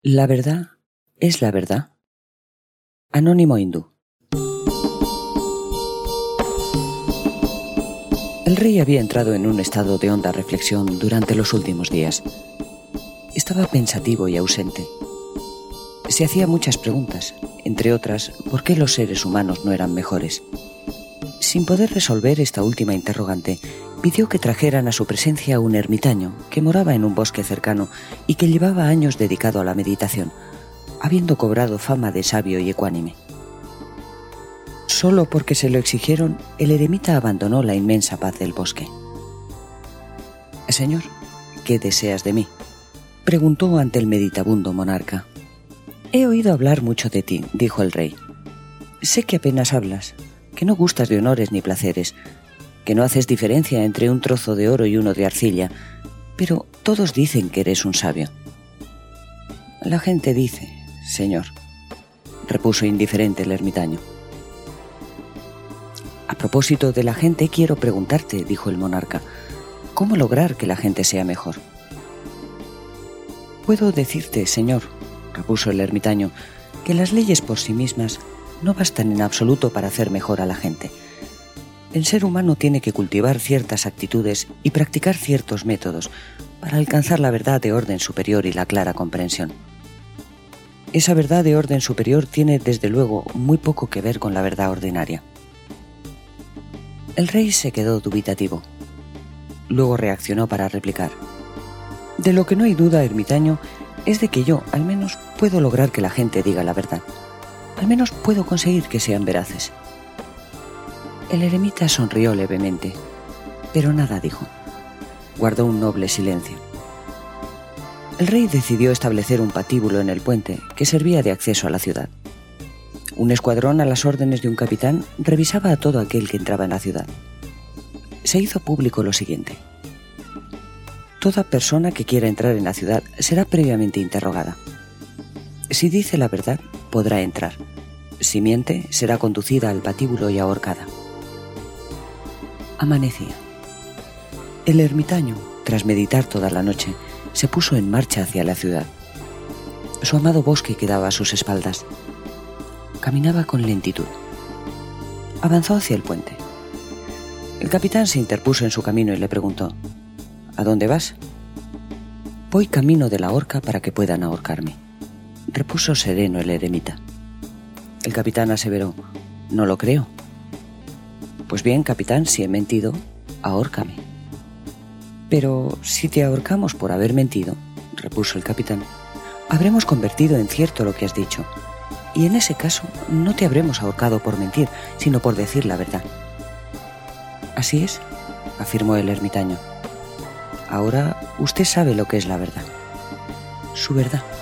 La verdad es la verdad. Anónimo hindú. El rey había entrado en un estado de honda reflexión durante los últimos días. Estaba pensativo y ausente. Se hacía muchas preguntas, entre otras, ¿por qué los seres humanos no eran mejores? Sin poder resolver esta última interrogante, pidió que trajeran a su presencia a un ermitaño que moraba en un bosque cercano y que llevaba años dedicado a la meditación, habiendo cobrado fama de sabio y ecuánime. Solo porque se lo exigieron, el eremita abandonó la inmensa paz del bosque. «Señor, ¿qué deseas de mí?», preguntó ante el meditabundo monarca. «He oído hablar mucho de ti», dijo el rey. «Sé que apenas hablas, que no gustas de honores ni placeres, que no haces diferencia entre un trozo de oro y uno de arcilla, pero todos dicen que eres un sabio». «La gente dice, señor», repuso indiferente el ermitaño. «A propósito de la gente, quiero preguntarte», dijo el monarca, «¿cómo lograr que la gente sea mejor?» «Puedo decirte, señor», repuso el ermitaño, «que las leyes por sí mismas no bastan en absoluto para hacer mejor a la gente. El ser humano tiene que cultivar ciertas actitudes y practicar ciertos métodos para alcanzar la verdad de orden superior y la clara comprensión. Esa verdad de orden superior tiene, desde luego, muy poco que ver con la verdad ordinaria». El rey se quedó dubitativo. Luego reaccionó para replicar. «De lo que no hay duda, ermitaño, es de que yo, al menos, puedo lograr que la gente diga la verdad. Al menos puedo conseguir que sean veraces». El eremita sonrió levemente, pero nada dijo. Guardó un noble silencio. El rey decidió establecer un patíbulo en el puente que servía de acceso a la ciudad. Un escuadrón a las órdenes de un capitán revisaba a todo aquel que entraba en la ciudad. Se hizo público lo siguiente. Toda persona que quiera entrar en la ciudad será previamente interrogada. Si dice la verdad, podrá entrar. Si miente, será conducida al patíbulo y ahorcada. Amanecía. El ermitaño, tras meditar toda la noche, se puso en marcha hacia la ciudad. Su amado bosque quedaba a sus espaldas. Caminaba con lentitud. Avanzó hacia el puente. El capitán se interpuso en su camino y le preguntó: «¿A dónde vas?». «Voy camino de la horca para que puedan ahorcarme», repuso sereno el eremita. El capitán aseveró: «No lo creo». «Pues bien, capitán, si he mentido, ahórcame». «Pero si te ahorcamos por haber mentido», repuso el capitán, «habremos convertido en cierto lo que has dicho. Y en ese caso no te habremos ahorcado por mentir, sino por decir la verdad». «Así es», afirmó el ermitaño. «Ahora usted sabe lo que es la verdad. Su verdad».